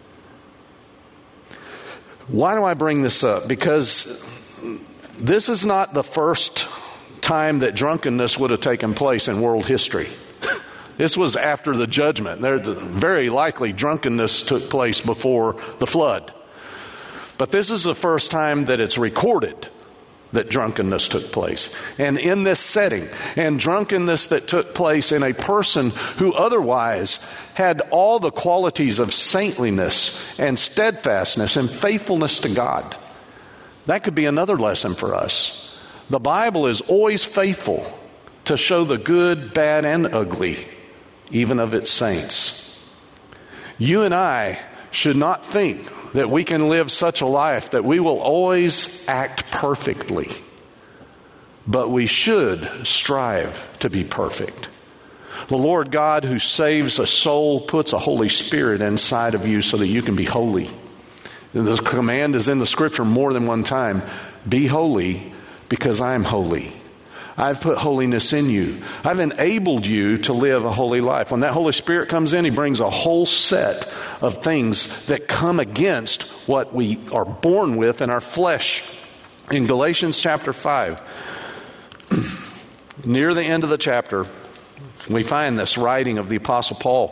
Why do I bring this up? Because this is not the first time that drunkenness would have taken place in world history. This was after the judgment. Very likely drunkenness took place before the flood. But this is the first time that it's recorded that drunkenness took place. And in this setting, and drunkenness that took place in a person who otherwise had all the qualities of saintliness and steadfastness and faithfulness to God. That could be another lesson for us. The Bible is always faithful to show the good, bad, and ugly, even of its saints. You and I should not think that we can live such a life that we will always act perfectly. But we should strive to be perfect. The Lord God who saves a soul puts a Holy Spirit inside of you so that you can be holy. The command is in the Scripture more than one time. Be holy because I am holy. I've put holiness in you. I've enabled you to live a holy life. When that Holy Spirit comes in, He brings a whole set of things that come against what we are born with in our flesh. In Galatians chapter 5, near the end of the chapter, we find this writing of the Apostle Paul.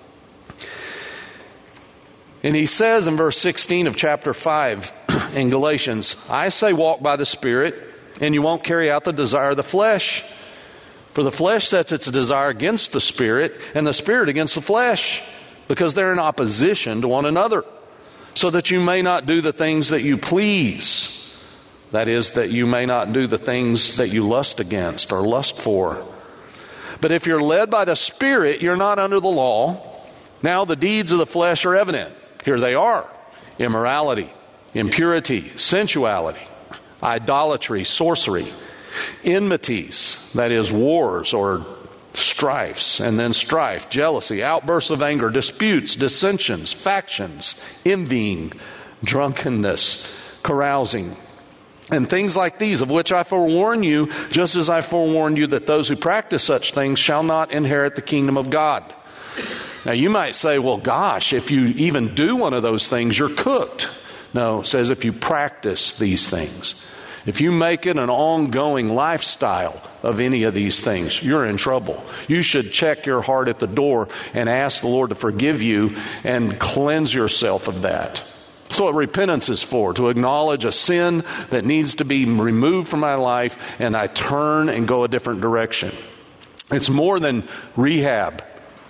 And he says in verse 16 of chapter 5 in Galatians, "I say walk by the Spirit, and you won't carry out the desire of the flesh. For the flesh sets its desire against the Spirit, and the Spirit against the flesh, because they're in opposition to one another, so that you may not do the things that you please." That is, that you may not do the things that you lust against or lust for. "But if you're led by the Spirit, you're not under the law. Now the deeds of the flesh are evident." Here they are: immorality, impurity, sensuality, idolatry, sorcery, enmities, that is, wars or strifes, and then strife, jealousy, outbursts of anger, disputes, dissensions, factions, envying, drunkenness, carousing, And things like these, of which I forewarn you, just as I forewarned you that those who practice such things shall not inherit the kingdom of God. Now you might say, well, gosh, if you even do one of those things, you're cooked. No, it says if you practice these things. If you make it an ongoing lifestyle of any of these things, you're in trouble. You should check your heart at the door and ask the Lord to forgive you and cleanse yourself of that. That's what repentance is for, to acknowledge a sin that needs to be removed from my life, and I turn and go a different direction. It's more than rehab.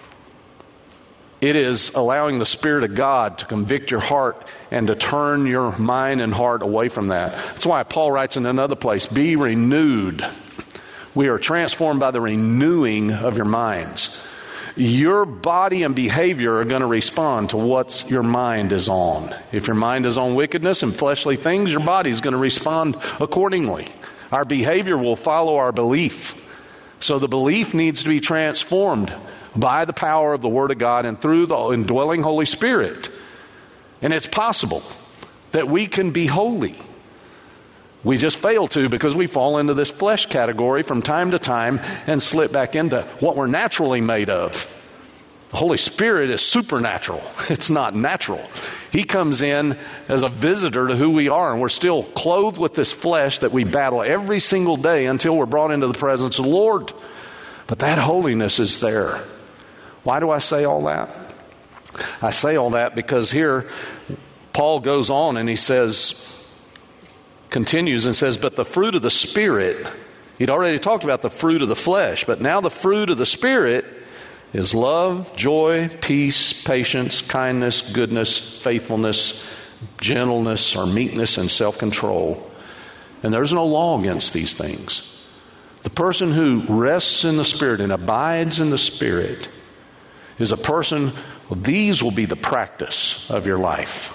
It is allowing the Spirit of God to convict your heart and to turn your mind and heart away from that. That's why Paul writes in another place, be renewed. We are transformed by the renewing of your minds. Your body and behavior are going to respond to what your mind is on. If your mind is on wickedness and fleshly things, your body is going to respond accordingly. Our behavior will follow our belief. So the belief needs to be transformed by the power of the Word of God and through the indwelling Holy Spirit. And it's possible that we can be holy. We just fail to because we fall into this flesh category from time to time and slip back into what we're naturally made of. The Holy Spirit is supernatural. It's not natural. He comes in as a visitor to who we are, and we're still clothed with this flesh that we battle every single day until we're brought into the presence of the Lord. But that holiness is there. Why do I say all that? I say all that because here Paul goes on and he continues and says, but the fruit of the Spirit, he'd already talked about the fruit of the flesh, but now the fruit of the Spirit is love, joy, peace, patience, kindness, goodness, faithfulness, gentleness, or meekness, and self-control. And there's no law against these things. The person who rests in the Spirit and abides in the Spirit is a person, well, these will be the practice of your life.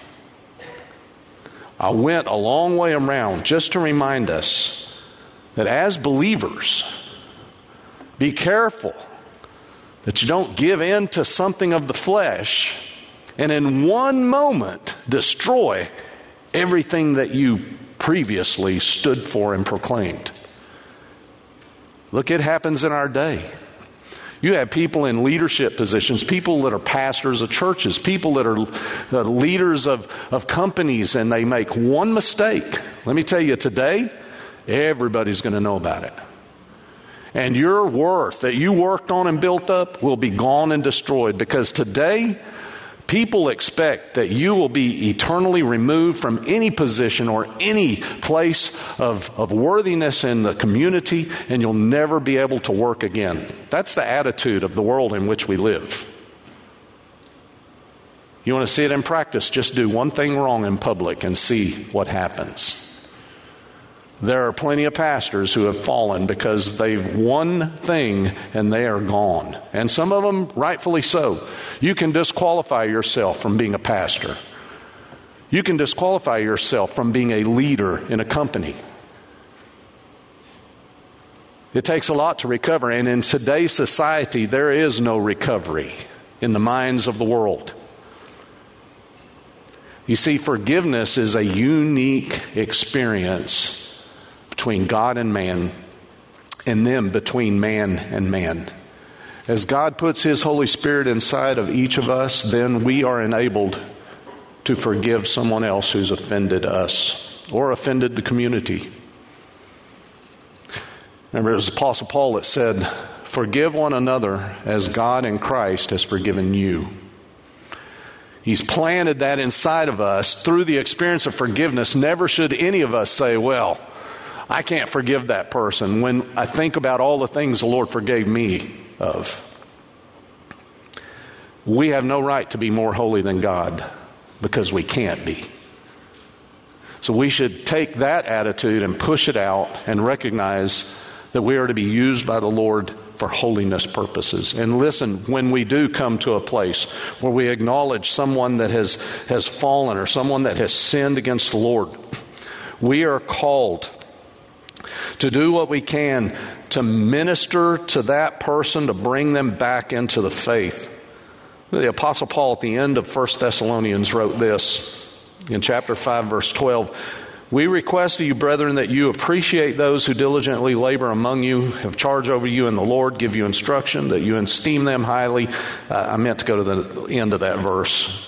I went a long way around just to remind us that as believers, be careful that you don't give in to something of the flesh and in one moment destroy everything that you previously stood for and proclaimed. Look, it happens in our day. You have people in leadership positions, people that are pastors of churches, people that are leaders of companies, and they make one mistake. Let me tell you, today, everybody's going to know about it. And your worth that you worked on and built up will be gone and destroyed, because today, people expect that you will be eternally removed from any position or any place of worthiness in the community, and you'll never be able to work again. That's the attitude of the world in which we live. You want to see it in practice? Just do one thing wrong in public and see what happens. There are plenty of pastors who have fallen because they've one thing and they are gone. And some of them rightfully so. You can disqualify yourself from being a pastor. You can disqualify yourself from being a leader in a company. It takes a lot to recover, and in today's society, there is no recovery in the minds of the world. You see, forgiveness is a unique experience between God and man, and then between man and man. As God puts His Holy Spirit inside of each of us, then we are enabled to forgive someone else who's offended us or offended the community. Remember, it was Apostle Paul that said, "Forgive one another as God in Christ has forgiven you." He's planted that inside of us through the experience of forgiveness. Never should any of us say, well, I can't forgive that person when I think about all the things the Lord forgave me of. We have no right to be more holy than God because we can't be. So we should take that attitude and push it out and recognize that we are to be used by the Lord for holiness purposes. And listen, when we do come to a place where we acknowledge someone that has fallen or someone that has sinned against the Lord, we are called to do what we can to minister to that person, to bring them back into the faith. The Apostle Paul at the end of 1 Thessalonians wrote this in chapter 5, verse 12. We request of you, brethren, that you appreciate those who diligently labor among you, have charge over you in the Lord, give you instruction, that you esteem them highly. I meant to go to the end of that verse.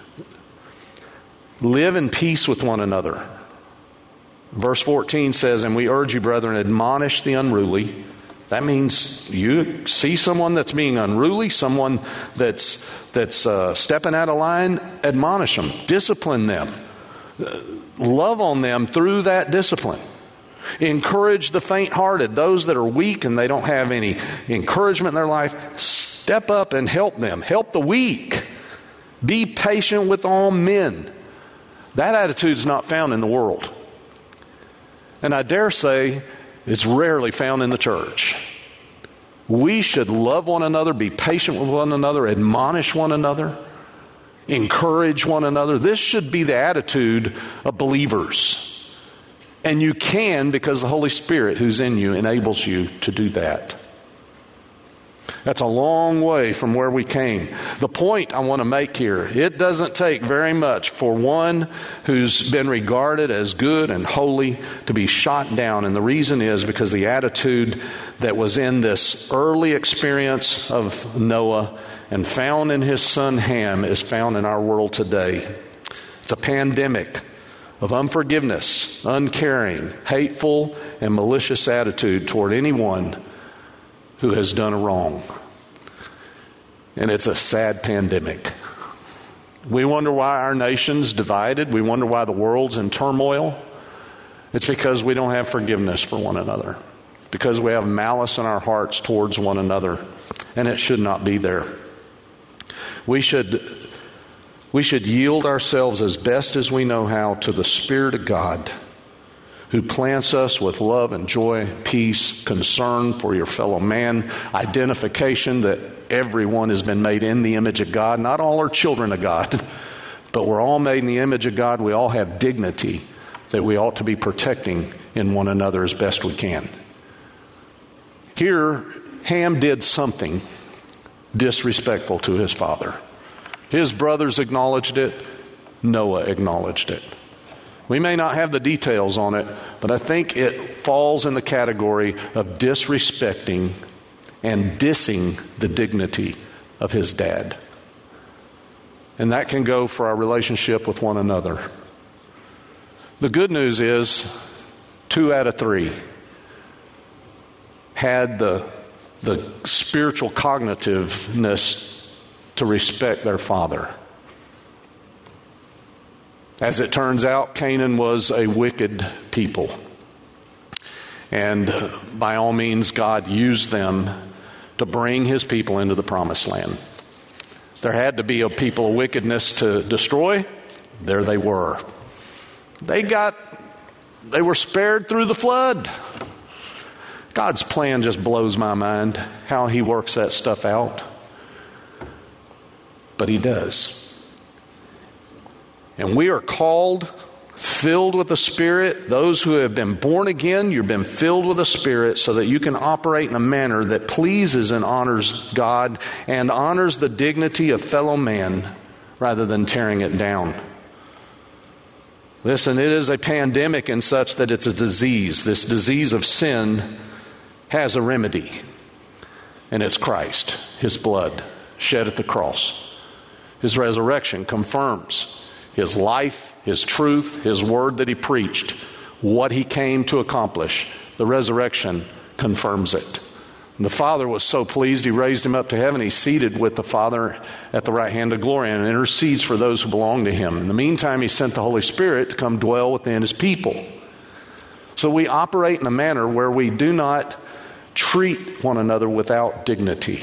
Live in peace with one another. Verse 14 says, and we urge you, brethren, admonish the unruly. That means you see someone that's being unruly, someone that's stepping out of line, admonish them, discipline them. Love on them through that discipline. Encourage the faint-hearted, those that are weak and they don't have any encouragement in their life. Step up and help them. Help the weak. Be patient with all men. That attitude is not found in the world. And I dare say it's rarely found in the church. We should love one another, be patient with one another, admonish one another, encourage one another. This should be the attitude of believers. And you can, because the Holy Spirit who's in you enables you to do that. That's a long way from where we came. The point I want to make here, it doesn't take very much for one who's been regarded as good and holy to be shot down. And the reason is because the attitude that was in this early experience of Noah and found in his son Ham is found in our world today. It's a pandemic of unforgiveness, uncaring, hateful, and malicious attitude toward anyone who has done a wrong. And it's a sad pandemic. We wonder why our nation's divided. We wonder why the world's in turmoil. It's because we don't have forgiveness for one another. Because we have malice in our hearts towards one another. And it should not be there. We should yield ourselves as best as we know how to the Spirit of God, who plants us with love and joy, peace, concern for your fellow man, identification that everyone has been made in the image of God. Not all are children of God, but we're all made in the image of God. We all have dignity that we ought to be protecting in one another as best we can. Here, Ham did something disrespectful to his father. His brothers acknowledged it. Noah acknowledged it. We may not have the details on it, but I think it falls in the category of disrespecting and dissing the dignity of his dad. And that can go for our relationship with one another. The good news is 2 out of 3 had the spiritual cognitiveness to respect their father. As it turns out, Canaan was a wicked people. And by all means, God used them to bring his people into the promised land. There had to be a people of wickedness to destroy. There they were. They were spared through the flood. God's plan just blows my mind, how he works that stuff out. But he does. And we are called, filled with the Spirit. Those who have been born again, you've been filled with the Spirit so that you can operate in a manner that pleases and honors God and honors the dignity of fellow man rather than tearing it down. Listen, it is a pandemic in such that it's a disease. This disease of sin has a remedy, and it's Christ, his blood shed at the cross. His resurrection confirms his life, his truth, his word that he preached, what he came to accomplish. The resurrection confirms it. And the Father was so pleased, he raised him up to heaven. He's seated with the Father at the right hand of glory and intercedes for those who belong to him. In the meantime, he sent the Holy Spirit to come dwell within his people. So we operate in a manner where we do not treat one another without dignity.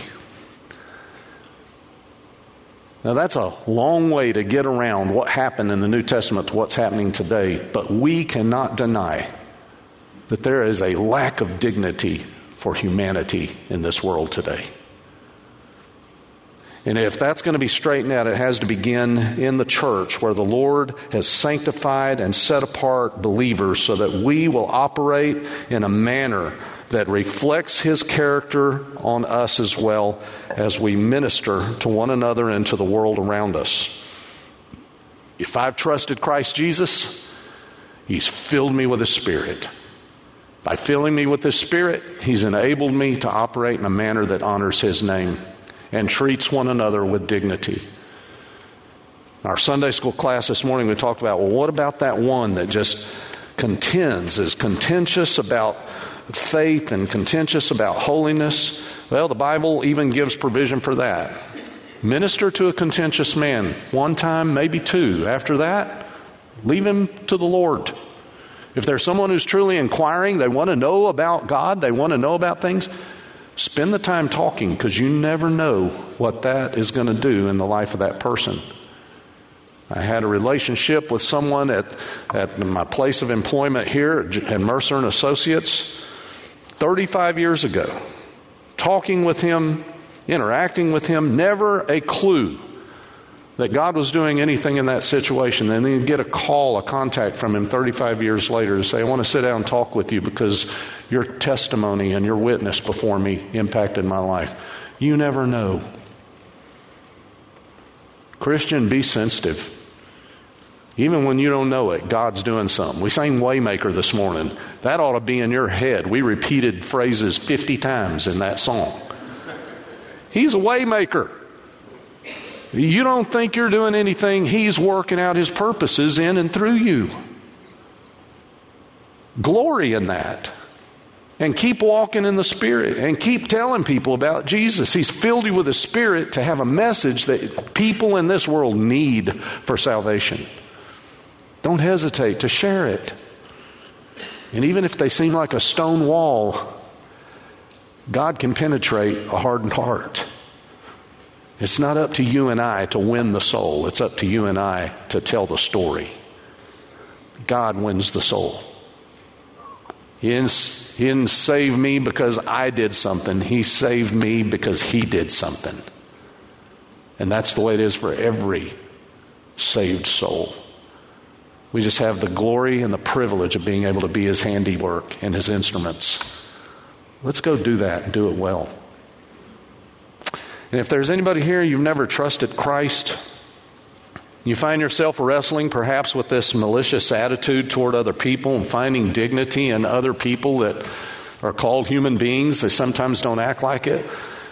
Now that's a long way to get around what happened in the New Testament to what's happening today, but we cannot deny that there is a lack of dignity for humanity in this world today. And if that's going to be straightened out, it has to begin in the church where the Lord has sanctified and set apart believers so that we will operate in a manner that reflects his character on us as well as we minister to one another and to the world around us. If I've trusted Christ Jesus, He's filled me with His Spirit. By filling me with His Spirit, He's enabled me to operate in a manner that honors His name and treats one another with dignity. In our Sunday school class this morning, we talked about, well, what about that one that just is contentious about faith and contentious about holiness? Well, the Bible even gives provision for that. Minister to a contentious man one time, maybe two. After that, leave him to the Lord. If there's someone who's truly inquiring, they want to know about God, they want to know about things, spend the time talking, because you never know what that is going to do in the life of that person. I had a relationship with someone at my place of employment here at Mercer and Associates 35 years ago. Talking with him, interacting with him, never a clue that God was doing anything in that situation. And then you get a call, a contact from him 35 years later to say, I want to sit down and talk with you because your testimony and your witness before me impacted my life. You never know. Christian, be sensitive. Even when you don't know it, God's doing something. We sang Waymaker this morning. That ought to be in your head. We repeated phrases 50 times in that song. He's a waymaker. You don't think you're doing anything. He's working out His purposes in and through you. Glory in that. And keep walking in the Spirit. And keep telling people about Jesus. He's filled you with the Spirit to have a message that people in this world need for salvation. Don't hesitate to share it. And even if they seem like a stone wall, God can penetrate a hardened heart. It's not up to you and I to win the soul. It's up to you and I to tell the story. God wins the soul. He didn't save me because I did something. He saved me because He did something. And that's the way it is for every saved soul. We just have the glory and the privilege of being able to be His handiwork and His instruments. Let's go do that and do it well. And if there's anybody here, you've never trusted Christ, you find yourself wrestling perhaps with this malicious attitude toward other people and finding dignity in other people that are called human beings. They sometimes don't act like it.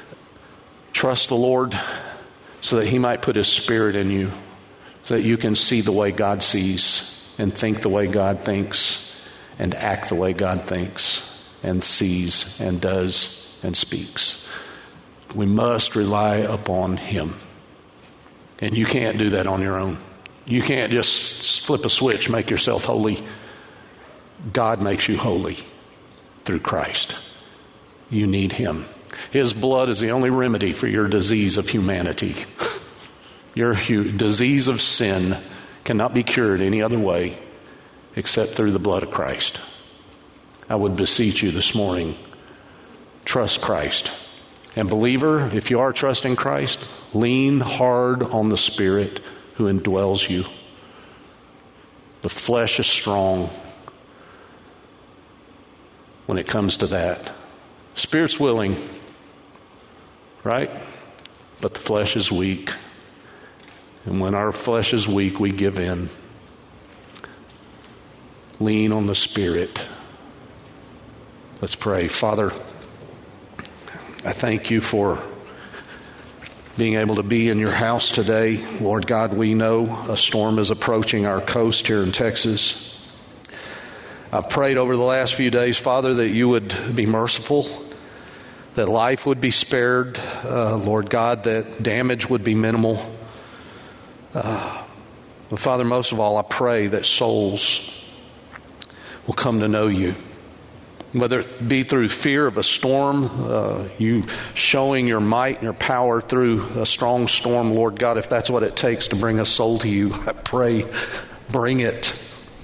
Trust the Lord so that He might put His Spirit in you, so that you can see the way God sees and think the way God thinks and act the way God thinks and sees and does and speaks. We must rely upon Him. And you can't do that on your own. You can't just flip a switch, make yourself holy. God makes you holy through Christ. You need Him. His blood is the only remedy for your disease of humanity. Your disease of sin cannot be cured any other way except through the blood of Christ. I would beseech you this morning, trust Christ. And believer, if you are trusting Christ, lean hard on the Spirit who indwells you. The flesh is strong when it comes to that. Spirit's willing, right? But the flesh is weak. And when our flesh is weak, we give in. Lean on the Spirit. Let's pray. Father, I thank You for being able to be in Your house today. Lord God, we know a storm is approaching our coast here in Texas. I've prayed over the last few days, Father, that You would be merciful, that life would be spared, Lord God, that damage would be minimal. But Father, most of all, I pray that souls will come to know You. Whether it be through fear of a storm, You showing Your might and Your power through a strong storm, Lord God, if that's what it takes to bring a soul to You, I pray, bring it.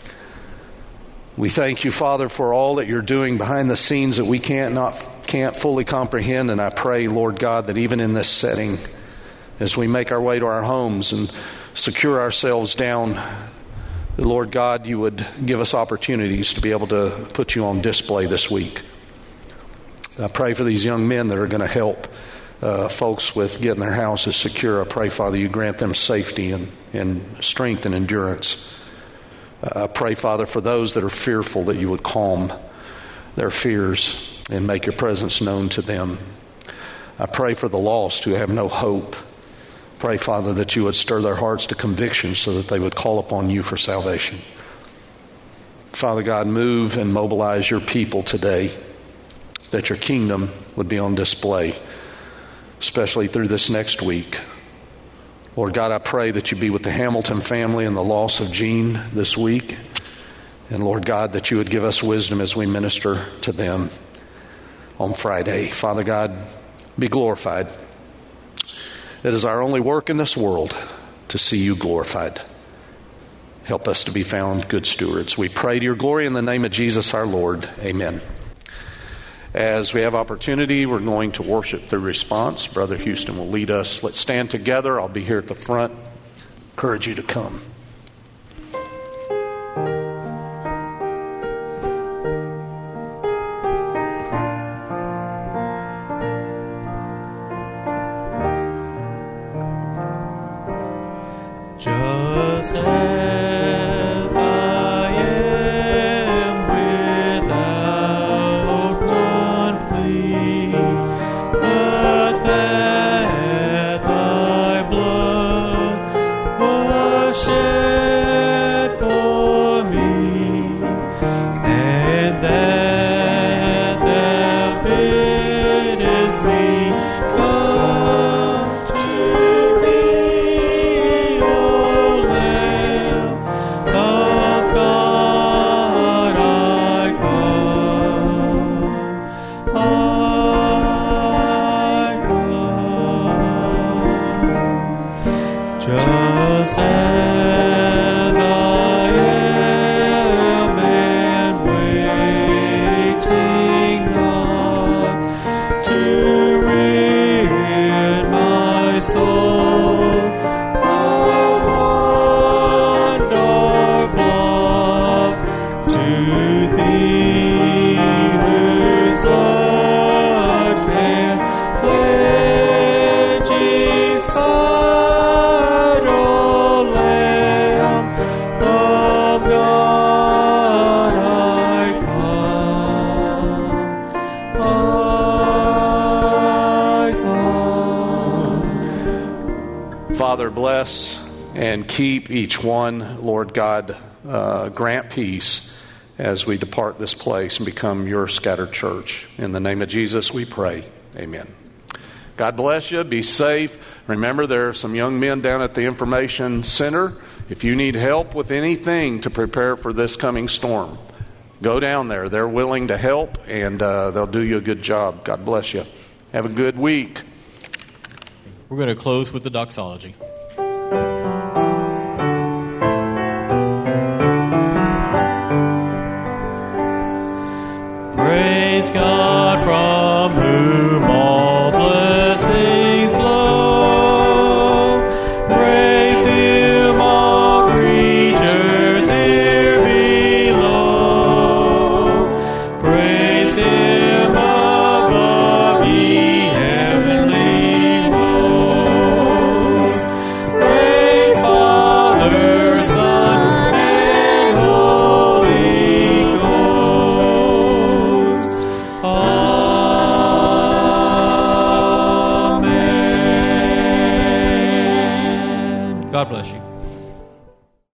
We thank You, Father, for all that You're doing behind the scenes that we can't fully comprehend. And I pray, Lord God, that even in this setting, as we make our way to our homes and secure ourselves down, Lord God, You would give us opportunities to be able to put You on display this week. I pray for these young men that are going to help folks with getting their houses secure. I pray, Father, You grant them safety and strength and endurance. I pray, Father, for those that are fearful, that you would calm their fears and make your presence known to them. I pray for the lost who have no hope. Pray, Father, that you would stir their hearts to conviction so that they would call upon you for salvation. Father God, move and mobilize your people today, that your kingdom would be on display, especially through this next week. Lord God, I pray that you be with the Hamilton family and the loss of Jean this week. And Lord God, that you would give us wisdom as we minister to them on Friday. Father God, be glorified. It is our only work in this world to see you glorified. Help us to be found good stewards. We pray to your glory in the name of Jesus our Lord. Amen. As we have opportunity, we're going to worship through response. Brother Houston will lead us. Let's stand together. I'll be here at the front. Encourage you to come. Just as I am without one plea, but that thy blood was shed for me, and that thou biddest me come to thee, O Lamb of God, I come, just as I am, and waiting not to rid my soul of one dark blot, to thee whose blood can cleansing sight, O Lamb of God, I come. Father, bless and keep each one. Lord God, grant peace as we depart this place and become your scattered church. In the name of Jesus we pray. Amen. God bless you. Be safe. Remember, there are some young men down at the information center. If you need help with anything to prepare for this coming storm, go down there. They're willing to help, and they'll do you a good job. God bless you. Have a good week. We're going to close with the doxology.